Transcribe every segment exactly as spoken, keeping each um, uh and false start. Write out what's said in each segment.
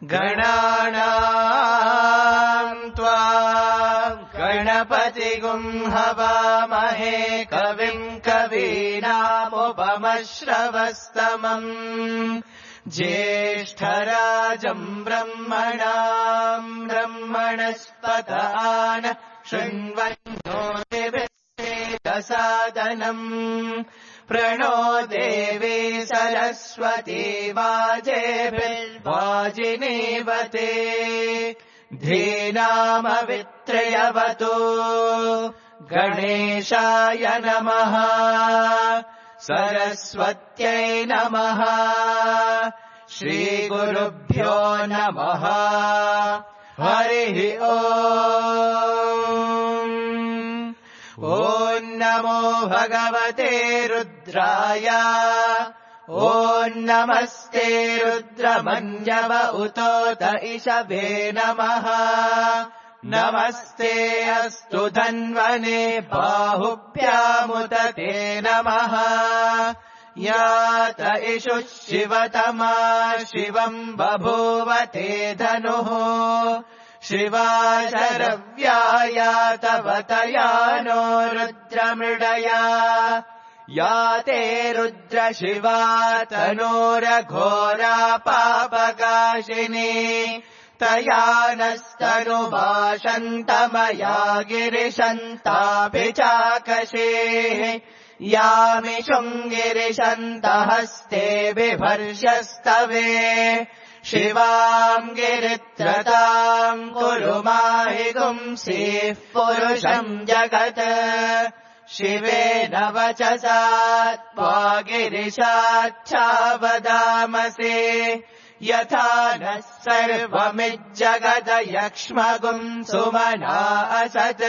गणानाम् त्वा गणपतिगुं हवामहे कविम् कवीनामुपमश्रवस्तमम् ज्येष्ठराजम् ब्रह्मणाम् ब्रह्मणस्पत आन शृण्वन्नो दिवेदसादनम् प्रणो देवी सरस्वती वाजेभिर्वाजिनीवते धीनामवित्रयवतो गणेशाय नमः सरस्वत्यै नमः श्रीगुरुभ्यो नमः हरिः ओम् ॐ नमो भगवते रुद्राय ॐ नमस्ते रुद्रमन्यव उतोत इषभे नमः नमस्ते अस्तु धन्वने बाहुभ्यामुत ते नमः यात इषुः शिवतमा शिवम् बभूव ते धनुः शिवा शरव्याया तव तयानो रुद्रमृडया या ते रुद्र शिवा तनोरघोरा पापकाशिनी तया नस्तनुभाषन्तमया गिरिशन्ताभिचाकशे यामिषुम् गिरिशन्तहस्ते बिभर्षस्तवे शिवाम् गिरित्रताम् कुरु माहि गुंसीः पुरुषम् जगत् शिवेन वचसा त्वा गिरिशाच्छावदामसे यथा नः सर्वमिज्जगदयक्ष्मगुम् सुमना असत्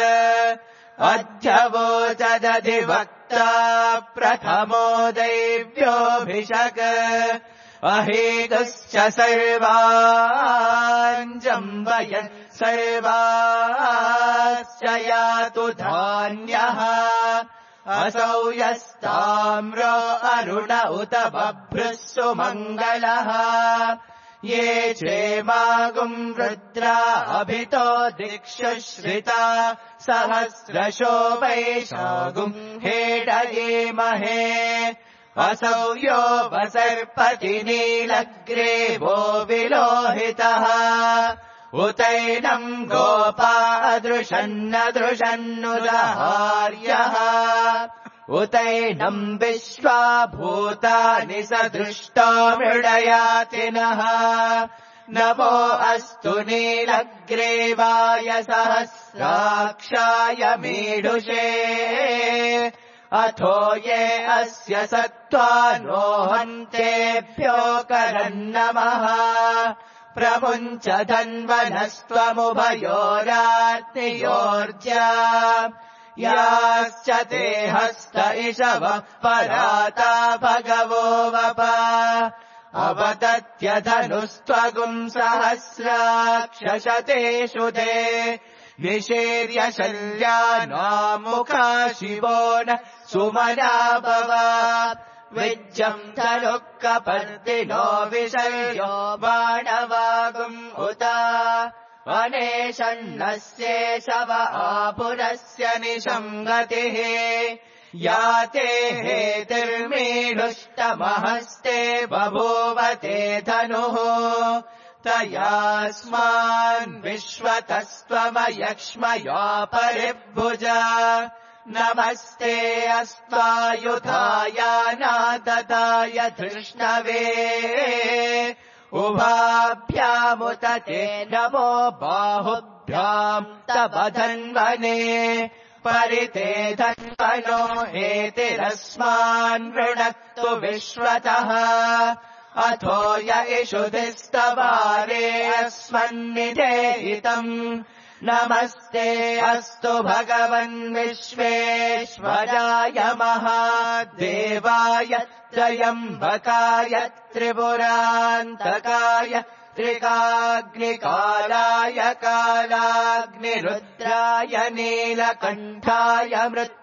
अध्यवोचदधिवक्ता प्रथमो दैव्योऽभिषक् अहेतुश्च सर्वाञ्जम्बयन् सर्वाश्च यातु धान्यः असौ यस्ताम्रो अरुण उत बभ्रुः सुमङ्गलः ये क्षेमागुम् रुद्रा अभितो दिक्षु श्रिता सहस्रशो वैशागुम् हेडयेमहे असौ यो वसर्पति नीलग्रीवो विलोहितः उतैनम् गोपा अदृशन्नदृशन्नुदहार्यः उतैनम् विश्वा भूतानि सदृष्टो मृडयातिनः नमो अस्तु नीलग्रीवाय सहस्राक्षाय मीढुषे अथो ये अस्य सत्त्वानो हन्तेभ्यो करन्नमः प्रमुञ्च धन्वनस्त्वमुभयोरार्तियोर्जा याश्च ते हस्त इषवः पराता भगवो वप अवदत्यधनुस्त्वगुम् सहस्राक्षशतेषु ते निशीर्य शल्यानामुखा शिवो न सुमना भव विज्जम् धनुःकपर्दिनो विशल्यो बाणवागुम् उत अनेशन्नस्येषव आपुरस्य निशङ्गतिः या ते हेतिर्मीढुष्टमहस्ते बभूवते धनुः तयास्मान् विश्वतस्त्वमयक्ष्मया परिभुजा नमस्ते अस्त्वायुधाय नादताय धृष्णवे उभाभ्यामुत ते नमो बाहुभ्याम् तव धन्वने परिते धन्वनो हेतिरस्मान् वृणक्तु विश्वतः अथो य इषुधिस्तवारे अस्मन्निधेहितम् नमस्ते अस्तु भगवन् विश्वेश्वराय महादेवाय त्रयम्बकाय त्रिपुरान्तकाय त्रिकाग्निकालाय कालाग्निरुद्राय नीलकण्ठाय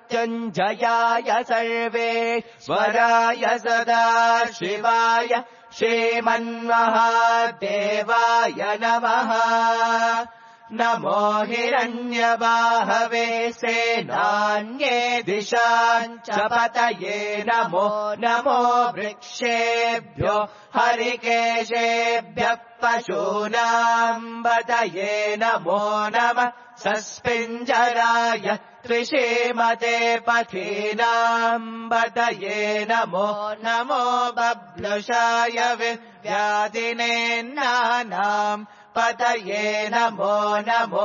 मृत्युञ्जयाय सर्वेश्वराय सदाशिवाय श्रीमन्महादेवाय नमः। नमो हिरण्यबाहवे सेनान्ये दिशाञ्च पतये नमो नमो वृक्षेभ्यो हरिकेशेभ्यः पशूनाम् पतये नमो नमः। सस्पिञ्जराय त्रिशीमते पथीनाम् पतये नमो नमो बभ्लुषाय विव्याधिनेन्नानाम् पतये नमो नमो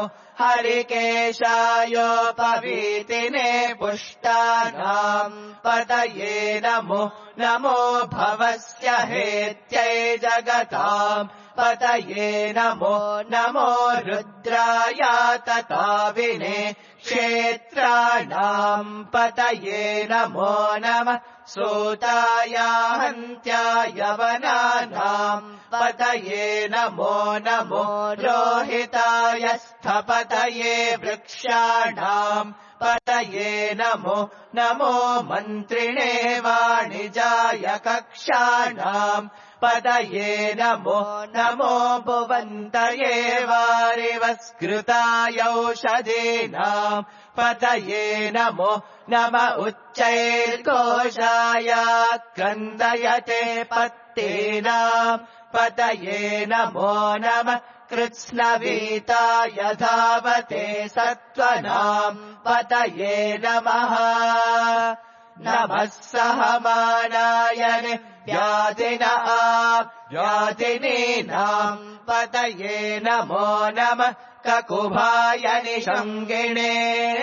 हरिकेशायोपवीतिने पुष्टानाम् पतये नमो नमो भवस्य हेत्यै जगताम् पतये नमो नमो रुद्राय तताविने क्षेत्राणाम् पतये नमो नमः। सूताय हन्त्याय वनानाम् पतये नमो नमो रोहिताय स्थपतये वृक्षाणाम् पतये नमो नमो मन्त्रिणे वाणिजाय कक्षाणाम् पतये नमो नमो भुवन्तये वारिवस्कृताय औषधीनाम् पतये नमो नम उच्चैर्घोषाय क्रन्दयते पत्तीनाम् पतये नमो नमः। कृत्स्नवीताय धावते सत्त्वनाम् पतये नमः। नमः सहमानाय व्याधिन व्याधिनीनाम् पतये नमो नमः। ककुभाय निषङ्गिणे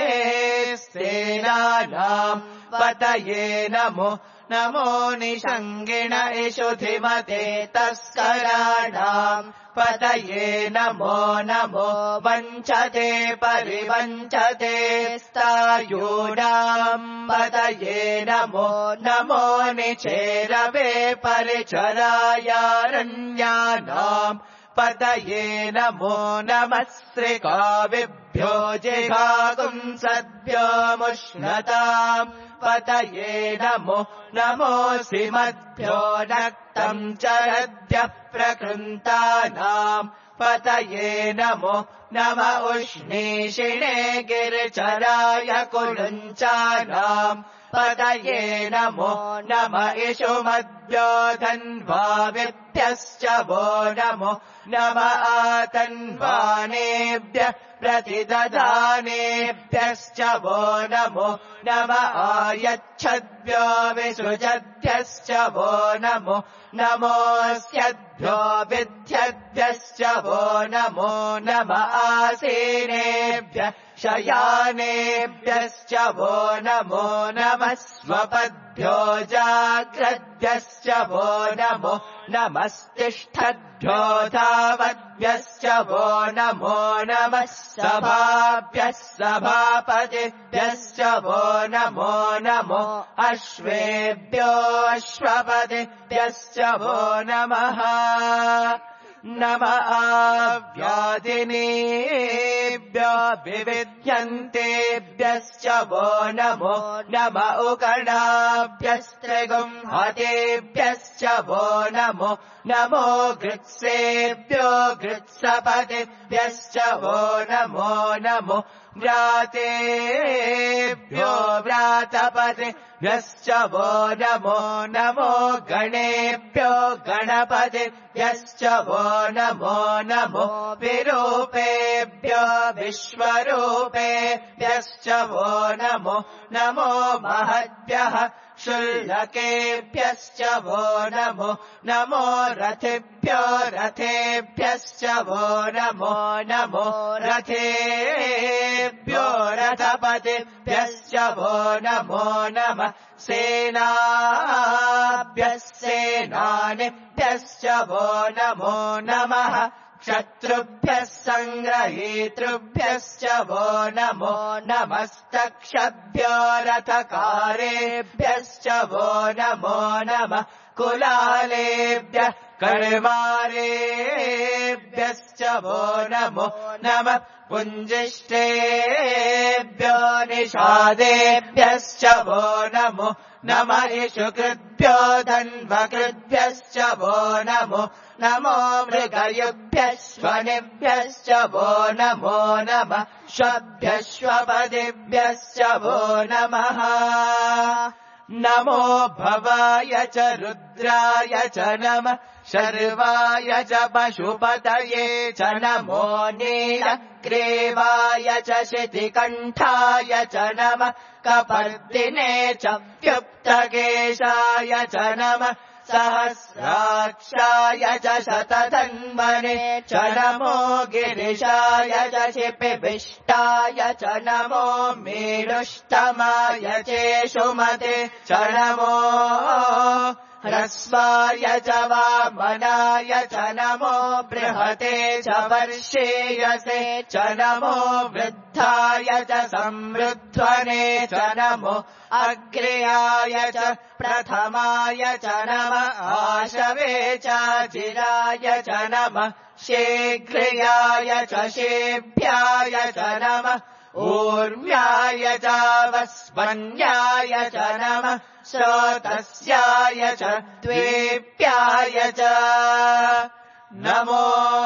सेनानाम् पतये नमो नमो निषङ्गिण इषुधिमते तस्कराणाम् पतये नमो नमो वञ्चते परिवञ्चते स्तायूणाम् पतये नमो नमो निचेरवे परिचरायारण्यानाम् पतये नमो नमः। श्रीकाविभ्यो जिघागुंसद्भ्यो मुष्णताम् पतये नमो नमोऽसिमद्भ्यो नक्तम् चरद्भ्यः प्रकृन्तानाम् पतये नमो नम उष्णीषिणे गिरिचराय कुलुञ्चानाम् पतये नमो नम इषुमद्भ्यो धन्वाविभ्यश्च वो नमो नम आतन्वानेभ्यः प्रतिदधानेभ्यश्च वो नमो नम आयच्छद्भ्यो विसृजद्भ्यश्च वो नमो नमोऽस्यद्भ्यो विद्यद्भ्यश्च वो नमो नम आसीनेभ्यः शयानेभ्यश्च वो नमो नमः। स्वपद्भ्यो जाग्रद्भ्यश्च वो नमो नमस्तिष्ठद्भ्यो धावद्भ्यश्च वो नमो नमः। सभाभ्यः सभापतिभ्यश्च वो नमो नमो अश्वेभ्यो अश्वपतिभ्यश्च वो नमः। नम आव्याधिनीभ्यो विविध्यन्तेभ्यश्च वो नमो नम उकणाभ्यस्त्रिगुंहतेभ्यश्च वो नमो नमो गृत्सेभ्यो गृत्सपतिभ्यश्च वो नमो नमो व्रातेभ्यो व्रातपतिभ्यश्च वो नमो नमो गणेभ्यो गणपतिभ्यश्च वो नमो नमो विरूपेभ्यो विश्वरूपेभ्यश्च वो नमो नमो महद्भ्यः शुल्लकेभ्यश्च वो नमो नमो रथेभ्यो रथेभ्यश्च वो नमो नमो रथेभ्यो रथपतिभ्यश्च वो नमो नमः। सेनाभ्यः सेनानिभ्यश्च वो नमो नमः। शत्रुभ्यः सङ्ग्रहीतृभ्यश्च वो नमो नमस्तक्षभ्यो रथकारेभ्यश्च वो नमो नमः। कुलालेभ्यः कर्मारेभ्यश्च वो नमो नमः। पुञ्जिष्टेभ्यो निषादेभ्यश्च वो नमो नम इषुकृद्भ्यो धन्वकृद्भ्यश्च वो नमो नमो मृगयुभ्यश्वनिभ्यश्च वो नमो नमः श्वभ्यश्वपदिभ्यश्च वो नमः नमो भवाय च रुद्राय च नमः शर्वाय च पशुपतये च नमो नीलग्रीवाय च शितिकण्ठाय च नमः कपर्दिने च व्युक्तकेशाय च नमः सहस्राक्षाय च शतधन्वने च नमो गिरिशाय च शिपिविष्टाय च नमो मेरुष्टमाय चेषुमते च नमो ह्रस्वाय च वामनाय च नमो बृहते च वर्षेयसे च नमो वृद्धाय च संवृध्वने च नमो अग्र्याय च प्रथमाय च नमः आशवे च चिराय च नमः शीघ्र्याय च शेभ्याय च नमः ऊर्म्याय च वस्वन्याय च नमः श्रोतस्याय च द्वेप्याय च नमो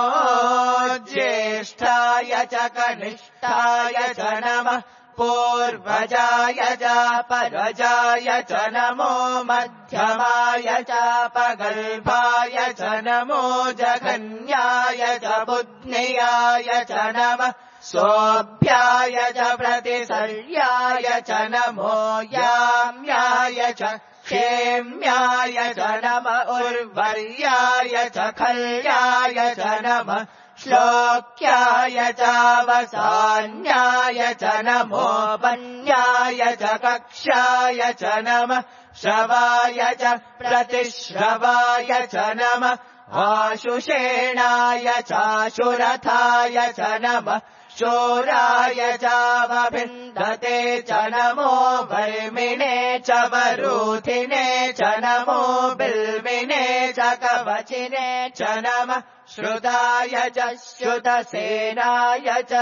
ज्येष्ठाय च कनिष्ठाय च नमः पूर्वजाय च परजाय च नमो मध्यमाय च पगल्भाय च नमो जघन्याय च बुध्नियाय च नमः सोऽभ्याय च प्रतिसर्याय च नमो याम्याय च क्षेम्याय च नमः उर्वर्याय च खल्याय च नमः श्लोक्याय च वसान्याय च नमो वन्याय च कक्षाय च नमः श्रवाय च प्रतिश्रवाय च नमः आशुषेणाय चाशुरथाय च नमः शूराय चावभिन्दते च नमो वर्मिणे च वरूथिने च नमो बिल्विने च कवचिने च नमः श्रुताय च श्रुतसेनाय च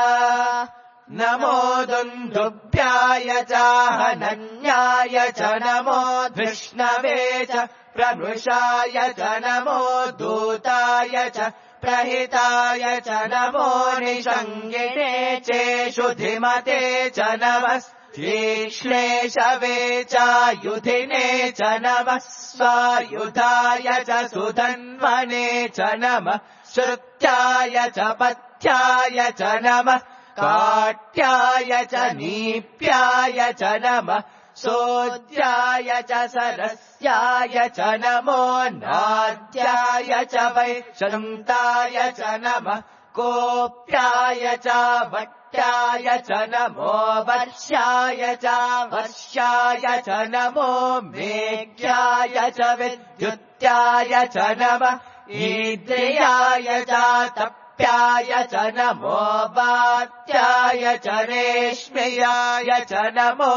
नमो दुन्दुभ्याय च हनन्याय च नमो धृष्णवे च प्रमृषाय च नमो दूताय च प्रहिताय च नमो निषङ्गिने चेषुधिमते च नमः तीक्ष्णे शवे चायुधिने च नमः स्वायुधाय च सुधन्वने च नमः श्रुत्याय च पथ्याय च नमः काट्याय च नीप्याय च नमः सोद्याय च सरस्याय च नमो नाद्याय च वैशन्ताय च नमः कोप्याय च वट्याय च नमो वर्षाय च वर्षाय च नमो मेघ्याय च विद्युत्याय च नमः ईद्रियाय च तप्याय च नमो वात्याय च रेश्म्याय च नमो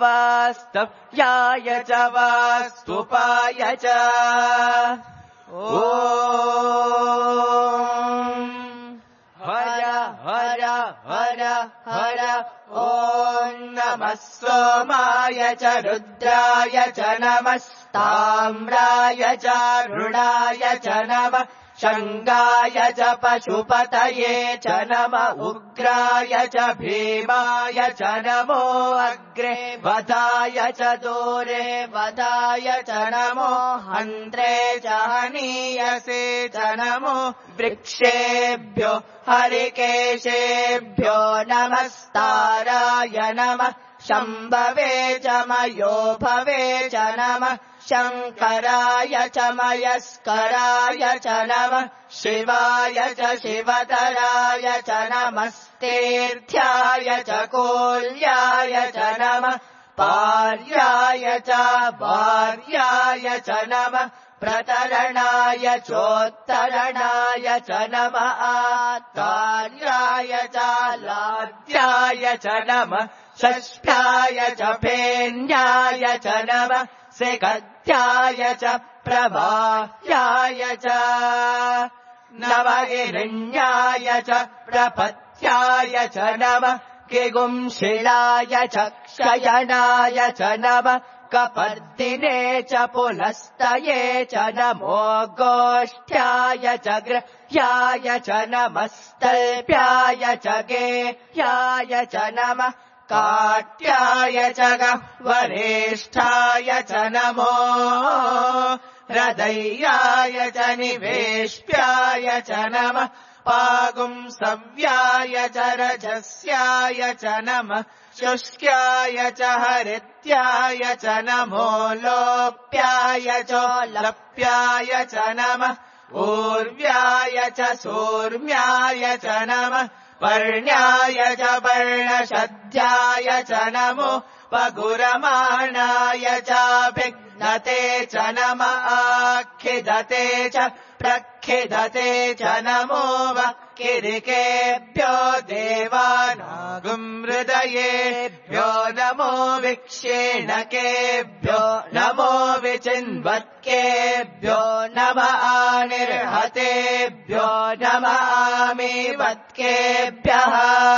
वास्तव्याय च वास्तुपाय च ॐ हर हर हर हर ॐ नमः सोमाय च रुद्राय च नमस्ताम्राय च रुणाय च नमः शङ्गाय च पशुपतये च नम उग्राय च भीमाय च नमो अग्रे वधाय च दूरे वधाय च नमो हन्त्रे च हनीयसे च नमो वृक्षेभ्यो हरिकेशेभ्यो नमस्ताराय नमः शम्भवे च मयोभवे च नमः शङ्कराय च मयस्कराय च नमः शिवाय च शिवतराय च नमस्तेऽर्थ्याय च कोल्याय च नमः पार्याय च वार्याय च नमः प्रतरणाय चोत्तरणाय च नमः आत्तार्याय च लाद्याय च नमः षष्ठ्याय च फेन्याय च नमः सिकत्याय च प्रवाह्याय च नवहिरण्याय च प्रपत्याय च नमः किगुंशिलाय च क्षयनाय च नमः कपर्दिने च पुनस्तये च नमो गोष्ठ्याय च गृह्याय च नमस्तल्प्याय च गेह्याय च नमः काट्याय च गह्वरेष्ठाय च नमो हृदयाय च निवेश्याय च नमः पागुंसव्याय च रजस्याय च नमः शुष्क्याय च हरित्याय च नमो लोप्याय च लप्याय च नमः ऊर्व्याय च सूर्म्याय च नमः पर्ण्याय च पर्णशद्याय च नमो पगुरमाणाय चाभिघ्नते च नमः आखिदते च प्रखिदते च नमो वक्किरिकेभ्यो देवानागुं हृदयेभ्यो नमो विक्षेणकेभ्यो नमो विचिन्वत्केभ्यो नमः आनिर्हतेभ्यो नमः आमीवत्केभ्यः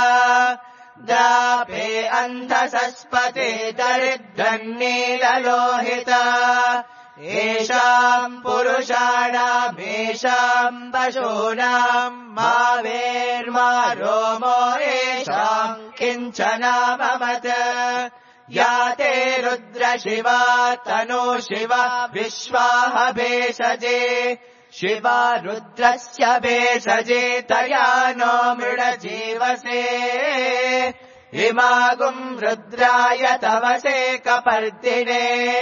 द्रापे अन्धसस्पते दरिद्रन्नीललोहिता येषाम् पुरुषाणामेषाम् पशूनाम् मा वेर्मा रोमो येषाम् किञ्चनाममत् या ते रुद्रशिवा तनो शिवा विश्वाह भेषजे शिवा रुद्रस्य भेषजे तया नो मृडजीवसे इमागुम् रुद्राय तवसे कपर्दिने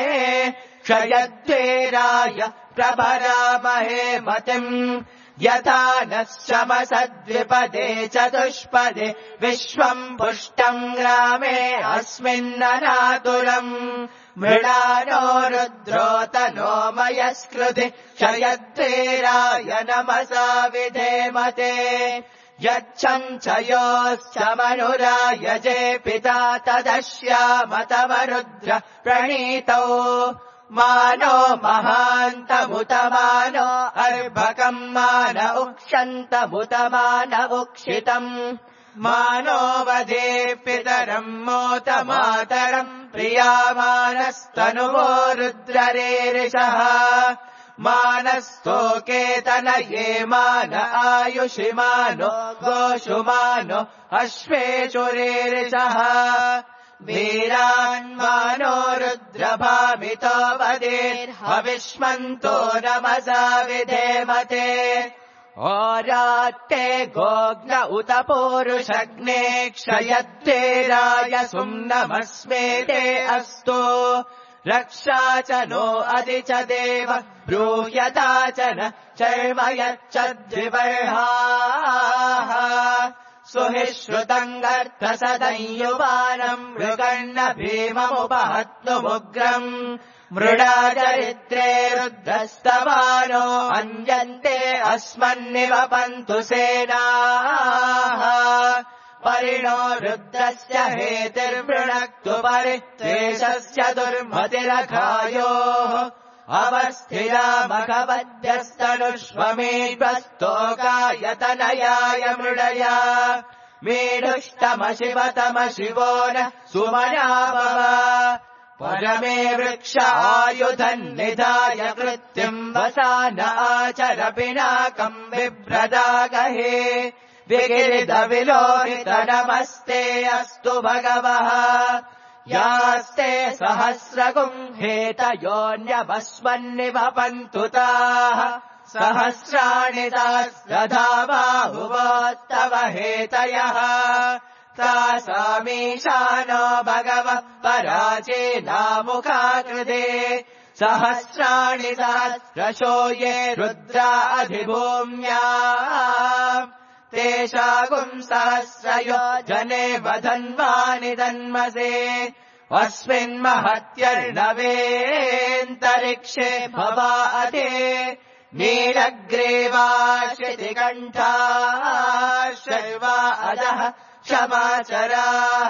क्षयद्वेराय प्रभरामहे मतिम् यथा नः शमसद्विपदे चतुष्पदे विश्वम् पुष्टम् ग्रामे अस्मिन्ननातुरम् मृडानो रुद्रोतनो मयस्कृति क्षयद्वेराय नमसा विधेमते यच्छम् च योश्च मनुरायजे पिता तदश्यामतमरुद्र प्रणीतौ मानो महान्तमुतमानो अर्भकम् मान उक्षन्तमुतमान उक्षितम् मानो वधे पितरम् मोतमातरम् प्रियामानस्तनुवो रुद्ररेरिषः मानस्तोकेतनये मान आयुषिमानो गोषुमानो अश्वेषुरेरिषः वीरान्मानो रुद्रभामितो वदेर्हविष्मन्तो नमसा विधेमते ओराट्टे गोग्न उत पूरुषग्ने क्षयद्वेराय सुम्नमस्मेते अस्तु रक्षा च नो अधि च देव ब्रूयता च न चर्म यच्च द्विबर्हाः सुहिश्रुतम् गर्तसदंयुवानम् मृगन्न भीममुपहत्नुमुग्रम् मृडाचरित्रे रुद्रस्तवानो अन्यन्ते अस्मन्निवपन्तु सेनाः परिणो रुद्रस्य हेतिर्वृणक्तु परित्वेषस्य दुर्मतिरघायोः अवस्थिरा मखवद्यस्तनुष्वमेष्वस्तोकायतनयाय मृडया मेढुष्टमशिवतमशिवो न सुमनाभव परमे वृक्ष आयुधन्निधाय कृत्यम् वसान आचर पिनाकम् बिभ्रदागहे विगिरिदविलोहित नमस्ते अस्तु भगवः यास्ते सहस्रगुम्हेतयोऽन्यभस्मन्निवपन्तु ताः सहस्राणि तास्तथा बाहुवोस्तव हेतयः तासामीशानो भगवः पराचीनामुखाकृते सहस्राणि सहस्रशो ये रुद्रा अधिभूम्या तेषागुम् सहस्रयो जने वधन्वानि तन्मसे अस्मिन्महत्यर्णवेऽन्तरिक्षे भवाते नीलग्रीवाश्रितिकण्ठा शर्वा अधः क्षमाचराः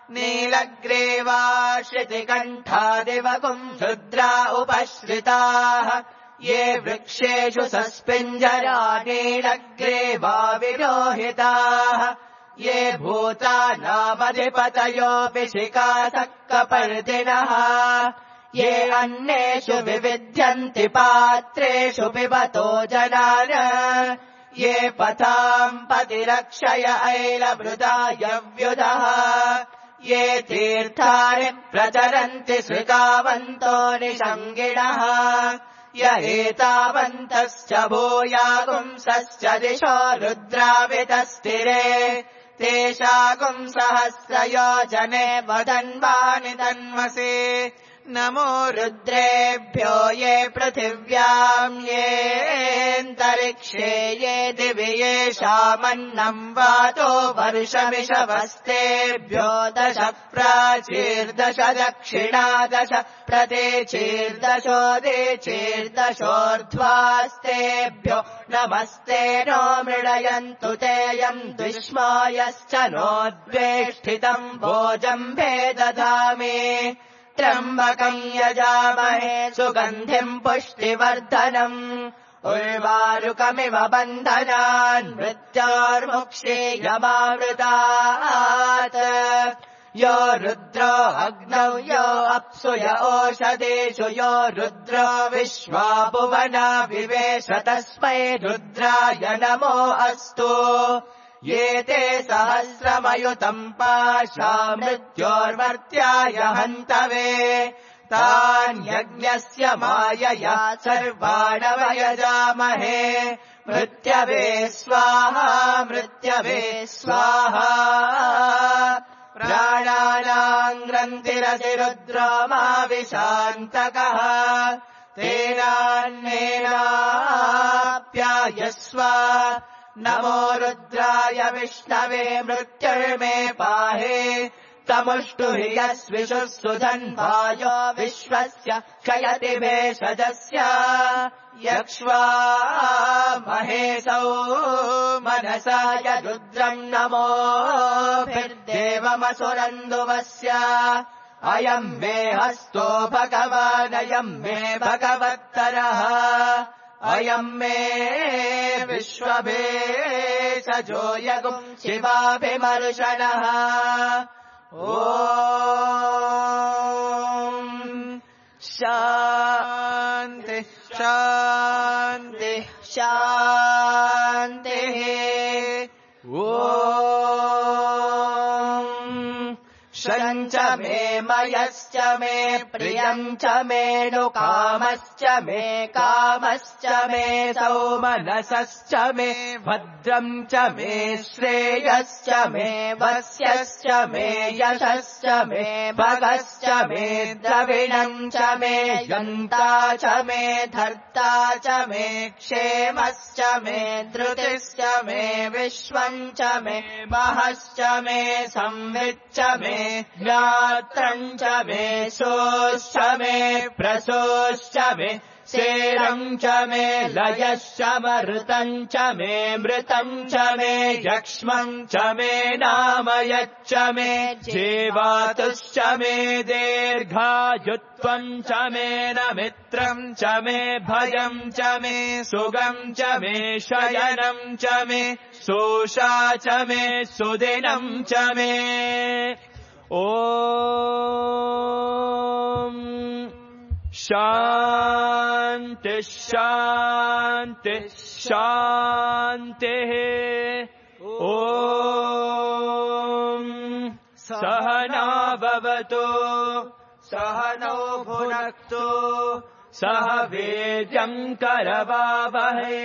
नीलग्रीवाश्रितिकण्ठा दिवगुम् रुद्रा उपश्रिताः ये वृक्षेषु सस्पिञ्जरा नीलग्रीवा विरोहिताः ये भूतानामधिपतयोऽपि शिखासक्कपर्दिनः ये अन्नेषु विविध्यन्ति पात्रेषु पिबतो जनान ये पथाम् पतिरक्षय ऐलमृदायव्युधः ये तीर्थानि प्रचरन्ति श्रुतावन्तो निषङ्गिणः य एतावन्तश्च भूयागुंसश्च दिशो रुद्रावितस्थिरे तेषागुम् सहस्रयोजने वदन्वानि तन्मसि नमो रुद्रेभ्यो ये पृथिव्याम् येऽन्तरिक्षे ये दिवि येषामन्नम् वातो वर्षमिषवस्तेभ्यो दश प्राचीर्दश दक्षिणा दश प्रतीचीर्दशोदीचीर्दशोर्ध्वास्तेभ्यो नमस्ते नो मृडयन्तु तेऽयम् दुष्मायश्च नोद्वेष्टितम् भोजम्भे दधामि त्र्यम्बकम् यजामहे सुगन्धिम् पुष्टिवर्धनम् उर्वारुकमिव बन्धनान् मृत्योर्मुक्षीयमामृतात् यो रुद्रो अग्नौ यो अप्सु य ओषधेषु यो रुद्रो विश्वा भुवना विवेश तस्मै रुद्राय नमो अस्तु ये ते सहस्रमयुतम् पाशा मृत्योर्मर्त्याय हन्तवे तान्यज्ञस्य मायया सर्वाणवयजामहे मृत्यवे स्वाहा मृत्यवे स्वाहा प्राणानाम् ग्रन्थिरसि रुद्रो मा विशान्तकः तेनान्नेनाप्यायस्व नमो रुद्राय विष्णवे मृत्युर्मे पाहे तमुष्टु हि यस्विषुः सुधन्वायो विश्वस्य क्षयति भेषजस्य यक्ष्वा महेशौ मनसाय रुद्रम् नमोभिर्देवमसुरन्दुवस्य अयम् मे हस्तो भगवानयम् मे भगवत्तरः अयम् मे विश्वभेषजो यगुम् शिवाभिमर्शनः ॐ शान्ति शान्ति शान्तिः ॐ शञ्च मे मयश्च मे प्रियम् च मेऽनुकामश्च मे कामश्च मे सौमनसश्च मे भद्रम् च मे श्रेयश्च मे वस्यश्च मे यशश्च मे भगश्च मे द्रविणम् च मे यन्ता च मे धर्ता च मे क्षेमश्च मे धृतिश्च मे विश्वम् च मे महश्च मे संविच्च मे ज्ञात्रम् च मे सोश्च मे प्रसोश्च मे शेरम् च मे लयश्च मरुतम् च मे मृतम् च मे यक्ष्मम् च मे नामयच्च मे जीवातुश्च मे दीर्घायुत्वम् च मे नमित्रम् च मे भयम् च मे सुगम् च मे शयनम् च मे सोषा च मे सुदिनम् च मे ॐ शान्ति शान्ति शान्तिः ॐ सहना भवतु सहनौ भुनक्तु सह वीर्यम् करवावहै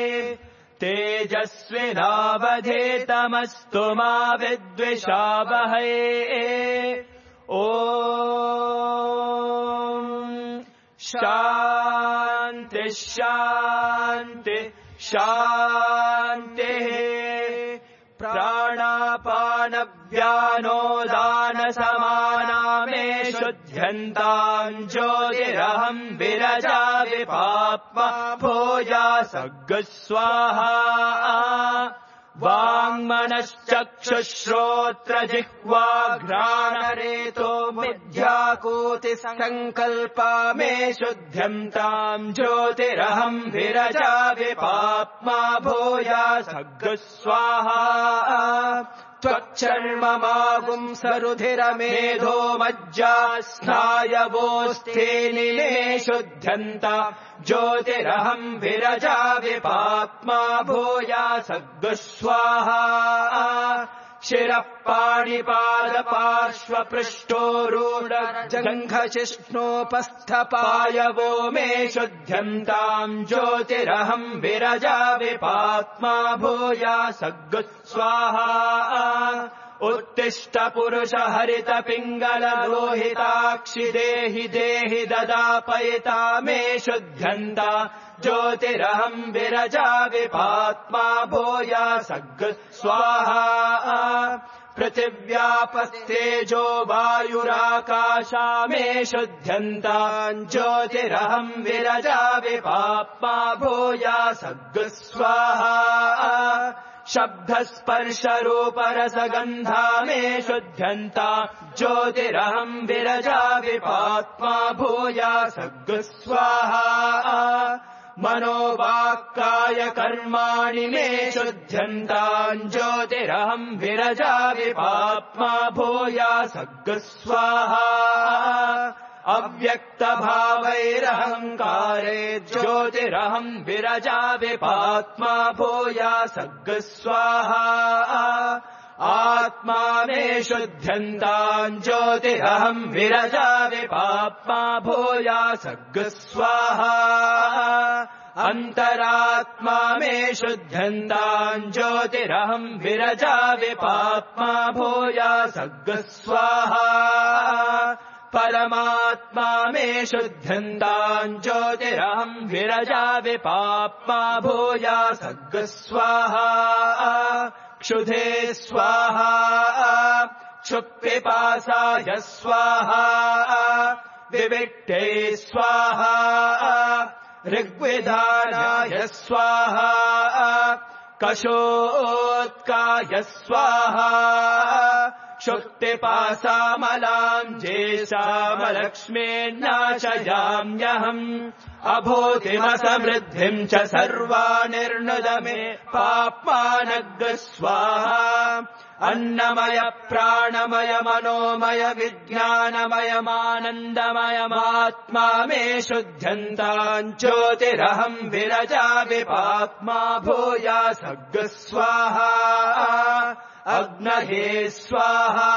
तेजस्विनावधीतमस्तु मा विद्विषावहै ॐ शान्ति शान्ति शान्तिः प्राणापानव्यानोदानसमाना मे शुध्यन्ताम् ज्योतिरहम् विरजा विपाप्मा भूया सग्गस्वाहा वाङ्मनश्चक्षुश्रोत्रजिह्वा घ्राणरेतो मिथ्याकूतिसङ्कल्पा मे शुध्यन्ताम् ज्योतिरहम् विरजा विपाप्मा भूया सग्गस्वाहा त्वक्चर्ममागुंसरुधिरमेधो मज्जा स्नायवोस्ते निमे शुध्यन्त ज्योतिरहम् विरजा विपात्मा भूयासग्गस्वाहा शिरः पाणिपादपार्श्वपृष्ठोरूढजङ्घशिष्णोपस्थपायवो मे शुध्यन्ताम् ज्योतिरहम् विरजा विपात्मा भूयासग्गस्वाहा उत्तिष्ठ पुरुष हरित पिङ्गल लोहिताक्षि देहि देहि ददापयिता मे शुध्यन्ता ज्योतिरहम् विरजा विपात्मा भूयासग्गस्वाहा पृथिव्यापस्तेजो वायुराकाशा मे शुध्यन्ताम् ज्योतिरहम् विरजा विपात्मा भूयासग्गस्वाहा शब्दस्पर्शरूपरसगन्धा मे शुध्यन्ता ज्योतिरहम् विरजा विपात्मा भूयासग्गस्वाहा मनोवाक्काय कर्माणि मे शुध्यन्ताम् ज्योतिरहम् विरजा विपात्मा भूयासग्गस्वाहा अव्यक्तभावैरहङ्कारे ज्योतिरहम् विरजा विपात्मा भूयासग्गस्वाहा आत्मा मे शुध्यन्ताम् ज्योतिरहम् विरजा विपात्मा भूयासग्गस्वाहा अन्तरात्मा मे शुध्यन्ताम् ज्योतिरहम् विरजा विपात्मा भूयासग्गस्वाहा परमात्मा मे शुध्यन्ताम् ज्योतिरहम् विरजा विपात्मा भूयासग्गस्वाहा क्षुधे स्वाहा क्षुत्पिपासाय स्वाहा विविक्टे स्वाहा ऋग्विधानाय स्वाहा कशोत्काय स्वाहा क्षुत्पिपासामलाम् जेषामलक्ष्मीर्नाशयाम्यहम् अभूतिमसमृद्धिम् च सर्वानिर्नुद मे पाप्मानग्गस्वाहा अन्नमय प्राणमय मनोमय विज्ञानमयमानन्दमयमात्मा मे शुध्यन्ताम् ज्योतिरहम् विरजा विपात्मा भूयासग्गस्वाहा अग्नये स्वाहा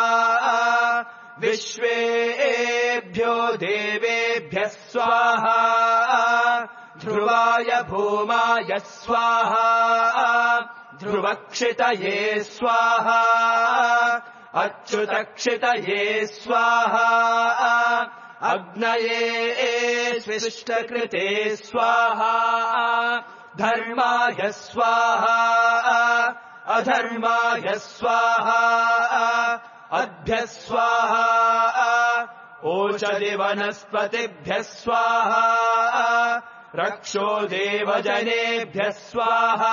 विश्वेभ्यो देवेभ्यः स्वाहा ध्रुवाय भूमाय स्वाहा ध्रुवक्षितये स्वाहा अच्युतक्षितये स्वाहा अग्नये स्विष्टकृते स्वाहा धर्माय स्वाहा अधर्माय स्वाहा अभ्यः स्वाहा ओषधि वनस्पतिभ्यः स्वाहा रक्षो देवजनेभ्यः स्वाहा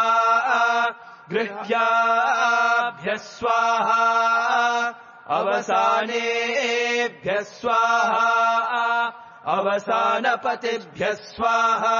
गृह्याभ्यः स्वाहा अवसानेभ्यः स्वाहा अवसानपतिभ्यः स्वाहा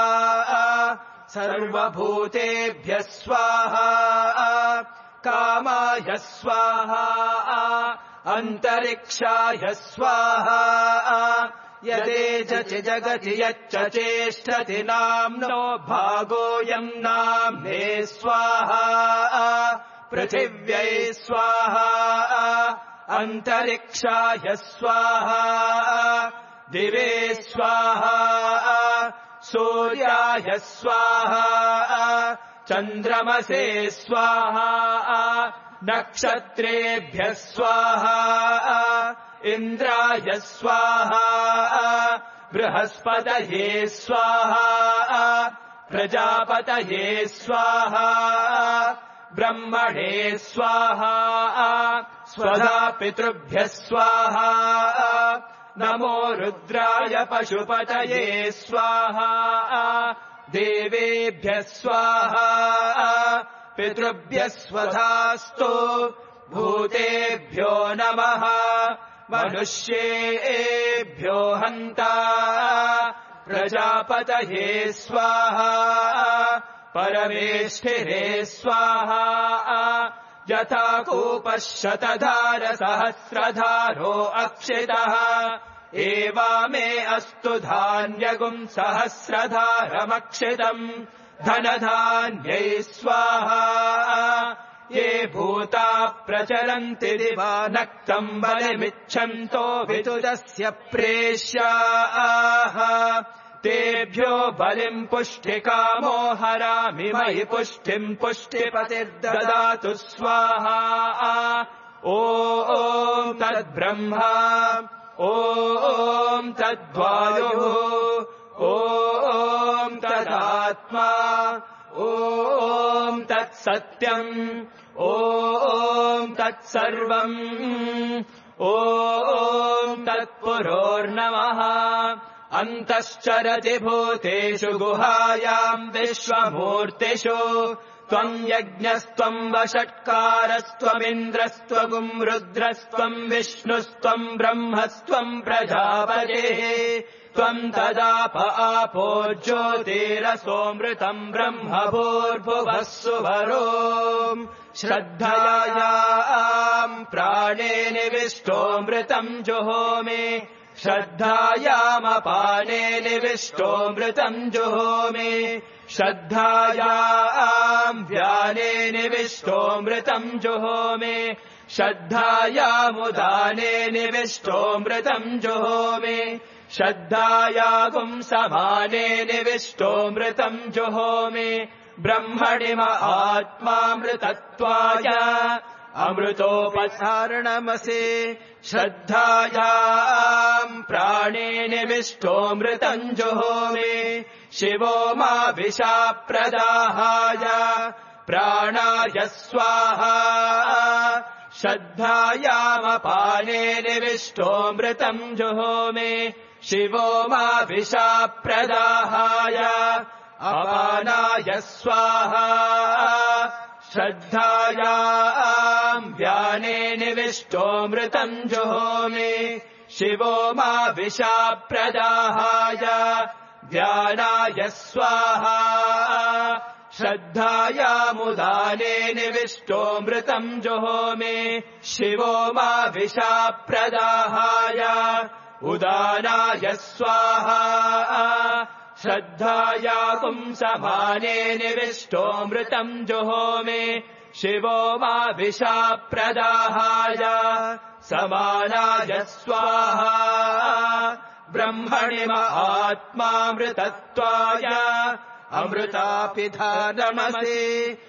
सर्वभूतेभ्यः स्वाहा कामाय स्वाहा अन्तरिक्षाय स्वाहा यदेजति जगति यच्च चेष्टति नाम्नो भागोऽयम् नाम्ने स्वाहा पृथिव्यै स्वाहा अन्तरिक्षाय स्वाहा दिवे स्वाहा सूर्याय स्वाहा चन्द्रमसे स्वाहा नक्षत्रेभ्यः स्वाहा इन्द्राय स्वाहा बृहस्पतये स्वाहा प्रजापतये स्वाहा ब्रह्मणे स्वाहा स्वधा पितृभ्यः स्वाहा नमो रुद्राय पशुपतये स्वाहा देवेभ्यः स्वाहा पितृभ्यः स्वधास्तु भूतेभ्यो नमः मनुष्येभ्यो हन्ता प्रजापतये स्वाहा परमेष्ठिरे स्वाहा यथा कूपः शतधारसहस्रधारो अक्षितः एवामे अस्तु धान्यगुम् सहस्रधारमक्षितम् धनधान्यै स्वाहा ये भूता प्रचरन्ति दिवा नक्तम् बलिमिच्छन्तो विदुरस्य प्रेष्याः तेभ्यो बलिम् पुष्टिकामो हरामि मयि पुष्टिम् पुष्टिपतिर्ददातु स्वाहा ॐ तद्ब्रह्मा ॐ तद्वायुः ॐ तदात्मा ॐ तत्सत्यम् ॐ तत्सर्वम् ॐ तत्पुरोर्नमः अन्तश्चरति भूतेषु गुहायाम् विश्वमूर्तिषु त्वम् यज्ञस्त्वम् वषट्कारस्त्वमिन्द्रस्त्वगुम् रुद्रस्त्वम् विष्णुस्त्वम् ब्रह्मस्त्वम् प्रजापतेः त्वम् तदाप आपो ज्योतिरसोऽमृतम् ब्रह्म भूर्भुवः सुवरो श्रद्धयायाम् प्राणे निविष्टोऽमृतम् जुहोमि श्रद्धायामपाने निविष्टोऽमृतम् जुहोमि श्रद्धायाम् व्याने निविष्टोऽमृतम् जुहोमि श्रद्धायामुदाने निविष्टोऽमृतम् जुहोमि श्रद्धायागुम् समाने निविष्टोऽमृतम् जुहोमि ब्रह्मणि आत्मामृतत्वाय अमृतोपसारणमसे श्रद्धायाम् प्राणे निविष्टोऽमृतम् जुहोमि शिवो मा विशाप्रदाहाय प्राणाय स्वाहा श्रद्धायामपाने निविष्टोऽमृतम् जुहोमि शिवो मा विशाप्रदाहाय अपानाय स्वाहा श्रद्धायाम् व्याने निविष्टोऽमृतम् जुहोमि शिवो मा विशाप्रदाहाय व्यानाय स्वाहा श्रद्धायामुदाने निविष्टोऽमृतम् जुहोमि शिवो मा विशाप्रदाहाय उदानाय स्वाहा श्रद्धायागुम् समाने निविष्टोऽमृतम् जुहोमि शिवो मा विशाप्रदाहाय समानाय स्वाहा ब्रह्मणि आत्मामृतत्वाय अमृतापिधानमसे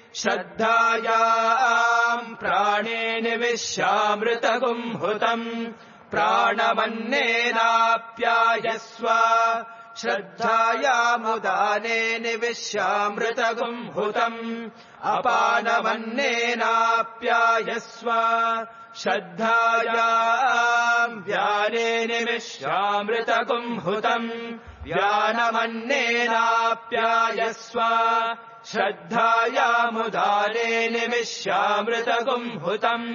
श्रद्धायाम् प्राणे निविश्यामृतगुम् हुतम् प्राणमन्नेनाप्यायस्व श्रद्धायामुदाने निविश्यामृतगुम् हुतम् अपानमन्नेनाप्यायस्व श्रद्धायाम् व्याने निविश्यामृतगुम् हुतम् व्यानमन्नेनाप्यायस्व श्रद्धायामुदाने निविश्यामृतगुम् हुतम्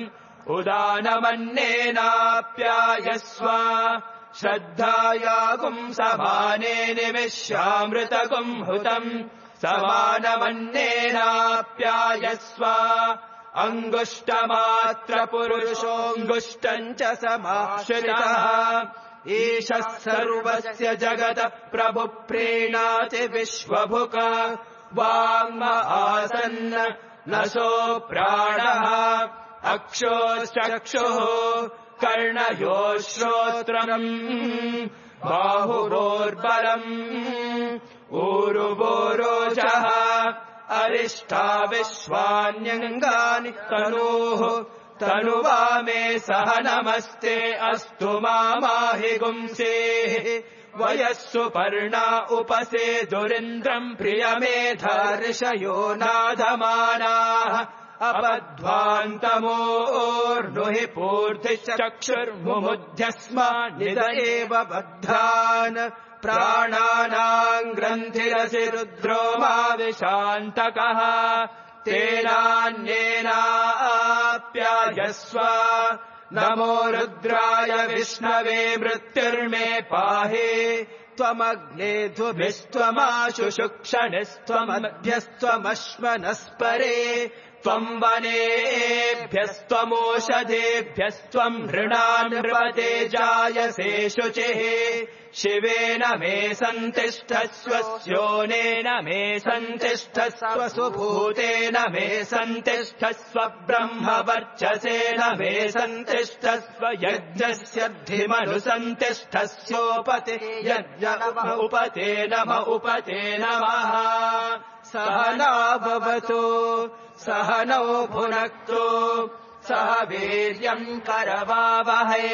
उदानमन्नेनाप्यायस्व श्रद्धायागुम् समाने निविश्यामृतगुम् हुतम् समानमन्नेनाप्यायस्व अङ्गुष्टमात्रपुरुषोऽङ्गुष्टम् च समाश्रितः ईशः सर्वस्य जगतः प्रभुः प्रीणाति विश्वभुक वाङ्म आसन्न नसो प्राणः अक्षोश्चक्षुः कर्णयोः श्रोत्रम् बाहुवोर्बलम् ऊरुवोरोजः अरिष्टा विश्वान्यङ्गानि तनूः तनुवा मे सह नमस्ते अस्तु मामाहि गुंसेः वयः सुपर्णा उपसेदुरिन्द्रम् प्रियमेधर्षयो नाधमानाः अपध्वान्तमोर्नुहि पूर्तिश्चक्षुर्मुमुध्यस्मान् निद एव बद्धान् प्राणानाम् ग्रन्थिरसि रुद्रो मा विशान्तकः तेनान्येनाप्यायस्व नमो रुद्राय विष्णवे मृत्युर्मे पाहि त्वमग्ने धुभिस्त्वमाशुषुक्षणिस्त्वमध्यस्त्वमश्मनस्परे त्वम् वनेभ्यस्त्वमोषधेभ्यस्त्वम् नृणान् नृपते जायसे शुचिः शिवेन मे सन्तिष्ठस्व स्योनेन मे सन्तिष्ठस्व सुभूतेन मे सन्तिष्ठस्व ब्रह्मवर्चसेन मे सन्तिष्ठस्व यज्ञस्य धिमनुसन्तिष्ठस्योपते यज्ञ उपते नम उपते नमः सहना भवतु सहनौ भुनक्तु सह वीर्यम् करवावहै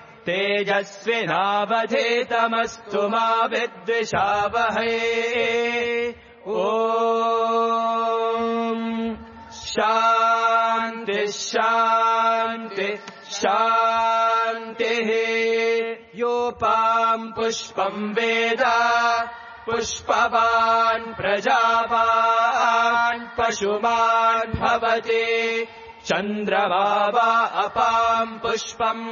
तेजस्विनावधीतमस्तु मा विद्विषावहै ॐ शान्ति शान्ति शान्तिः योपाम् पुष्पम् वेद पुष्पवान् प्रजावान् पशुमान् भवति चन्द्रमा वा अपाम् पुष्पम्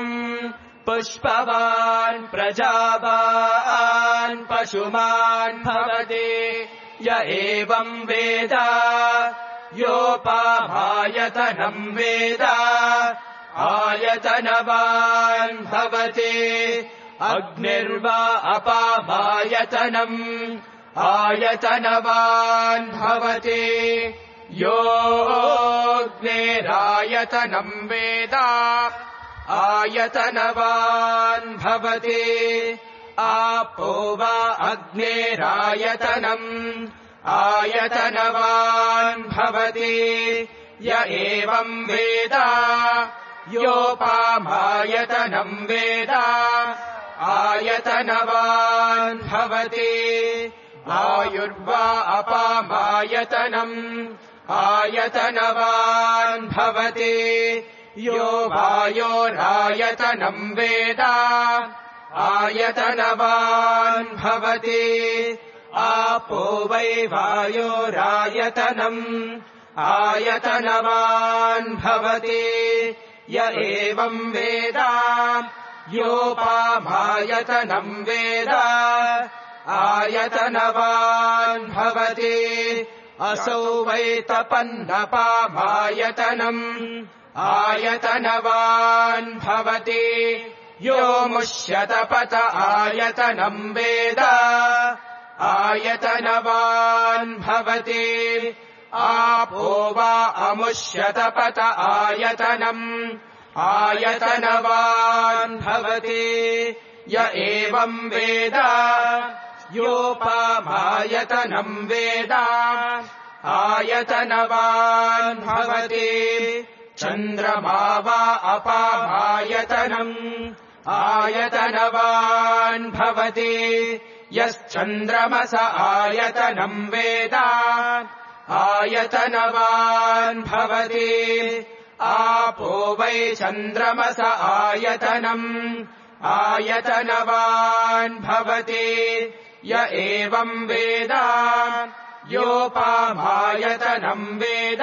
पुष्पवान् प्रजावान् पशुमान् भवति य एवम् वेद योपामायतनम् वेद आयतनवान् भवति अग्निर्वा अपामायतनम् आयतनवान् भवति योऽग्नेरायतनम् वेद आयतनवान् भवति आपो वा अग्नेरायतनम् आयतनवान् भवति य एवम् वेद योपामायतनम् वेद आयतनवान् भवति आयुर्वा अपामायतनम् आयतनवान् भवति यो वायोरायतनम् वेद आयतनवान् भवति आपो वै वायोरायतनम् आयतनवान् भवति य एवम् वेद योपामायतनम् वेद आयतनवान् भवति असौ वै तपन्नपामायतनम् आयतनवान् भवति यो मुष्यतपत आयतनम् वेद आयतनवान् भवति आपो वा अमुष्यतपत आयतनम् आयतनवान् भवति य एवम् वेद योपामायतनम् वेद आयतनवान् भवति चन्द्रमा वा अपामायतनम् आयतनवान् भवति यश्चन्द्रमस आयतनम् वेद आयतनवान् भवति आपो वै चन्द्रमस आयतनम् आयतनवान् भवति य एवम् वेद योपामायतनम् वेद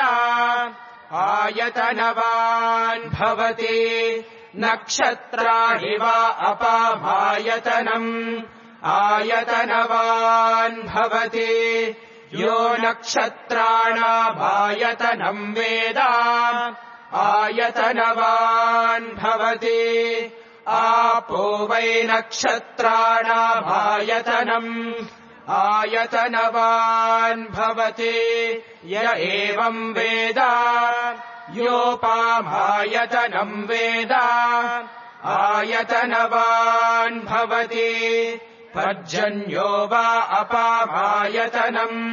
आयतनवान् भवति नक्षत्राणि वा अपामायतनम् आयतनवान् भवति यो नक्षत्राणामायतनम् वेद आयतनवान् भवति आपो वै नक्षत्राणामायतनम् आयतनवान् भवति य एवम् वेद योपामायतनम् वेद आयतनवान् भवति पर्जन्यो वा अपामायतनम्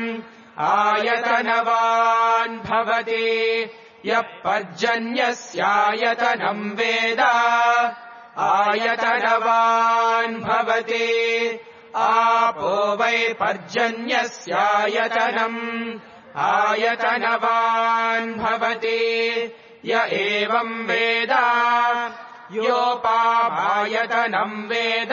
आयतनवान् भवति यः पर्जन्यस्यायतनम् वेद आयतनवान् भवति आपो वै पर्जन्यस्यायतनम् आयतनवान् भवति य एवम् वेद योपामायतनम् वेद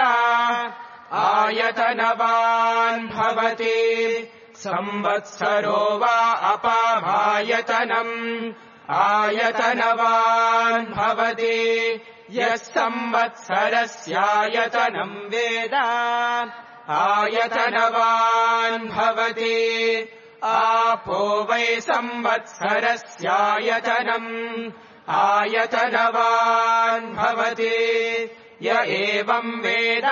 आयतनवान् भवति संवत्सरो वा अपामायतनम् आयतनवान् भवति यः संवत्सरस्यायतनम् वेद आयतनवान् भवति आपो वै संवत्सरस्यायतनम् आयतनवान् भवति य एवम् वेद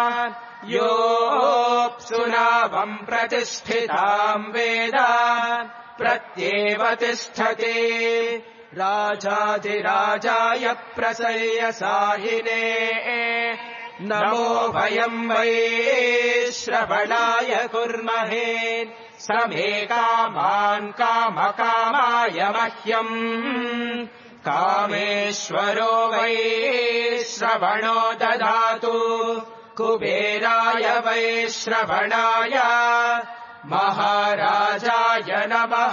योऽप्सुनावम् प्रतिष्ठिताम् वेद प्रत्येव तिष्ठति राजाधिराजाय प्रसय्यसाहिने नमो वयम् वै श्रवणाय कुर्महे समे कामान् कामकामाय मह्यम् कामेश्वरो वै श्रवणो ददातु कुबेराय वै श्रवणाय महाराजाय नमः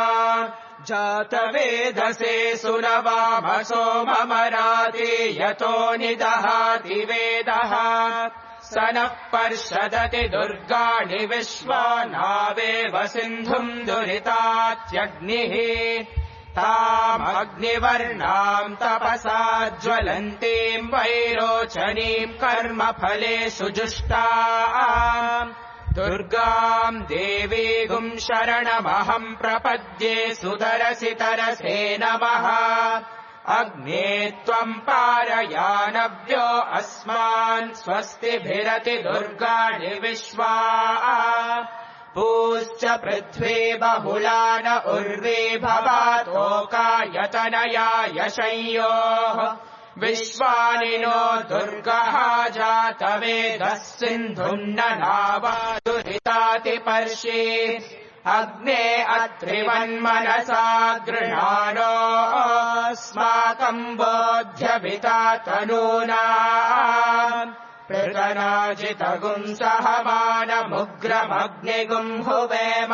जातवेदसे सुनवामसो ममराति यतो निदहाति वेदः स नः पर्षदति दुर्गाणि विश्वानावेव सिन्धुम् दुरितात्यग्निः तामग्निवर्णाम् तपसा ज्वलन्तीम् वैरोचनीम् कर्मफलेषु जुष्टाम् दुर्गाम् देवीगुम् शरणमहम् प्रपद्ये सुतरसि तरसे नमः अग्ने त्वम् पारयानव्यो अस्मान् स्वस्तिभिरति दुर्गाणि विश्वा पूश्च पृथ्वी बहुलान उर्वी भवातोकायतनया यशयोः विश्वानि नो दुर्गः जातवेदः सिन्धुन्न नावादुरितातिपर्षि अग्ने अत्रिवन्मनसा गृहाणोऽस्माकम् बोध्यभिता तनूना पृतनाजितगुम् सहमानमुग्रमग्निगुम् हुवेम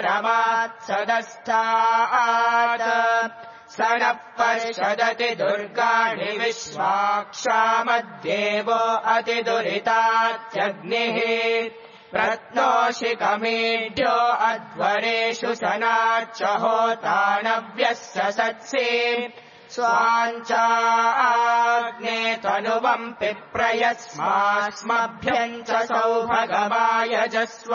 परमात्सदस्तात् स नः पर्षदति दुर्गाणि विश्वाक्षामद्देवो अतिदुरितात्यग्निः प्रत्नोषिकमेढ्यो अध्वरेषु सनाच्च होतानव्यः ससत्सि स्वाञ्चाग्ने तनुवम् पिप्रयस्मास्मभ्यम् च सौभगमायजस्व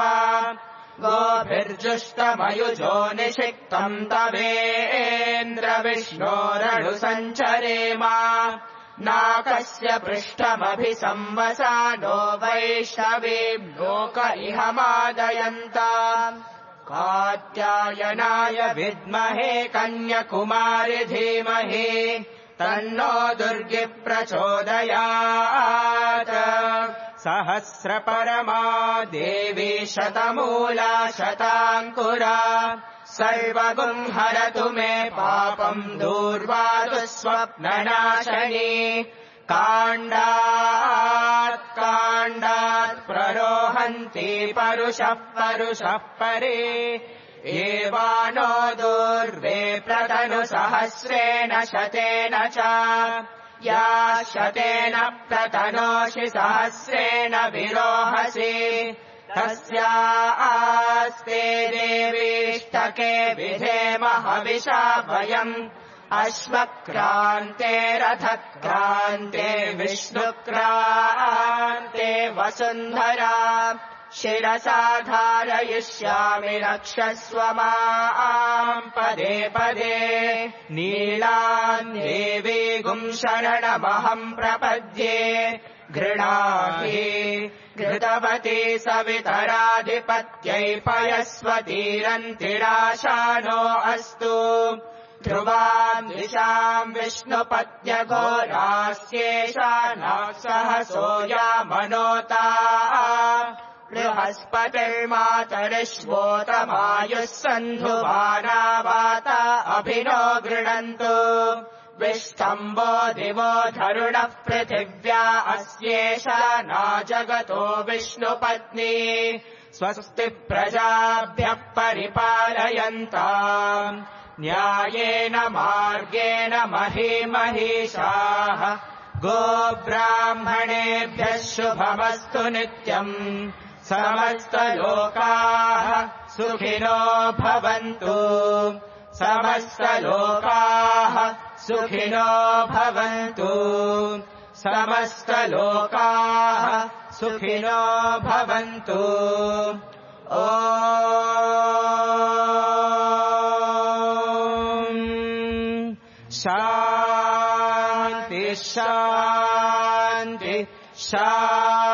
गोभिर्जुष्टमयुजो निषिक्तम् तवेन्द्र विष्णोरनुसञ्चरेम नाकस्य पृष्ठमभिसंवसानो वैष्णवीम् लोक इह मादयन्त कात्यायनाय विद्महे कन्याकुमारि धीमहि तन्नो दुर्गि प्रचोदयात् सहस्रपरमा देवी शतमूला शताङ्कुरा सर्वगुम् हरतु मे पापम् दूर्वादु स्वप्ननाशनी काण्डात् काण्डात् प्ररोहन्ति परुषः परुषः परे एवानो दूर्वे प्रतनु सहस्रेण शतेन च या शतेन प्रतनोषि सहस्रेण विरोहसि तस्या आस्ते देवीष्टके विधेम हविषा वयम् अश्वक्रान्ते रथक्रान्ते विष्णुक्रान्ते वसुन्धरा शिरसा धारयिष्यामि रक्षस्व माम् पदे पदे नीलाम् देवीगुम् शरणमहम् प्रपद्ये घृणाहि घृतवती सवितराधिपत्यै पयस्वतीरन्तिराशानो अस्तु ध्रुवाम् दिशाम् विष्णुपत्न्यघोरास्येषा नाः सहसो यामनोता बृहस्पतिर्मातरिष्वोतमायुः सन्धुवानावाता अभिनो गृह्णन्तु विष्टम्बो दिवो धरुणः पृथिव्या अस्येषा न जगतो विष्णुपत्नी स्वस्ति प्रजाभ्यः परिपालयन्ताम् न्यायेन मार्गेण महीमहीषाः गोब्राह्मणेभ्यः शुभमस्तु नित्यम् समस्तलोकाः सुखिनो भवन्तु समस्तलोकाः सुखिनो भवन्तु समस्तलोकाः सुखिनो भवन्तु। ओ शान्तिः